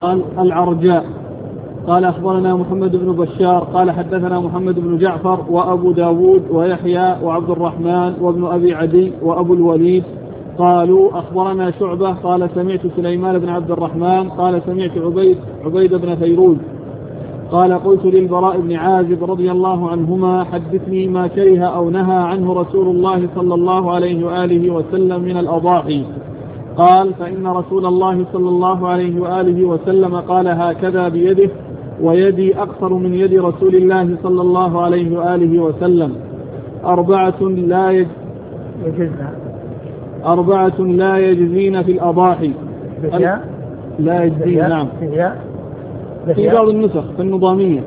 قال العرجاء. قال أخبرنا محمد بن بشار قال حدثنا محمد بن جعفر وأبو داود ويحيى وعبد الرحمن وابن أبي عدي وأبو الوليد قالوا أخبرنا شعبة قال سمعت سليمان بن عبد الرحمن قال سمعت عبيد بن فيروز قال قلت للبراء بن عازب رضي الله عنهما حدثني ما كره أو نهى عنه رسول الله صلى الله عليه وآله وسلم من الأضاحي. قال فإن رسول الله صلى الله عليه وآله وسلم قال هكذا بيده ويدي أقصر من يد رسول الله صلى الله عليه وآله وسلم أربعة لا يجزين في الأضاحي. لا يجزين نعم في بعض النسخ في النظامية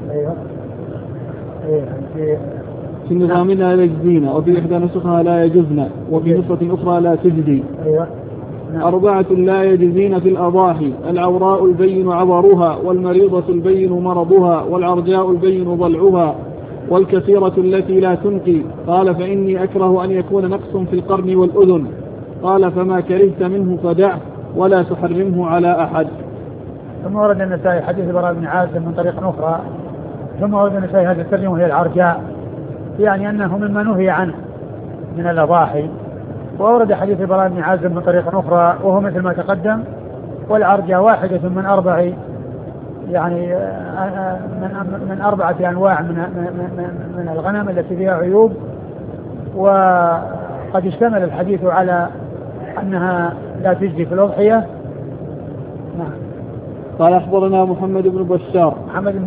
في النظامية لا يجزين وفي إحدى نسخها لا يجزن وفي نسخة أخرى لا تجزي. أربعة لا يجزين في الأضاحي العوراء البين عبرها والمريضة البين مرضها والعرجاء البين ضلعها والكثيرة التي لا تنقي. قال فإني أكره أن يكون نقص في القرن والأذن. قال فما كرهت منه فدعه ولا تحرمه على أحد. ثم ورد النسائي حديث البراء بن عازب من طريق أخرى. ثم ورد النسائي هذا الترجمة وهي العرجاء يعني أنه مما نهي عنه من الأضاحي. وورد حديث البراء بن عازب من طريق أخرى وهو مثل ما تقدم. والعرجاء واحدة من أربع يعني من أربعة أنواع من الغنم التي فيها عيوب. وقد اشتمل الحديث على أنها لا تجزي في الأضحية. قال أخبرنا محمد بن بشار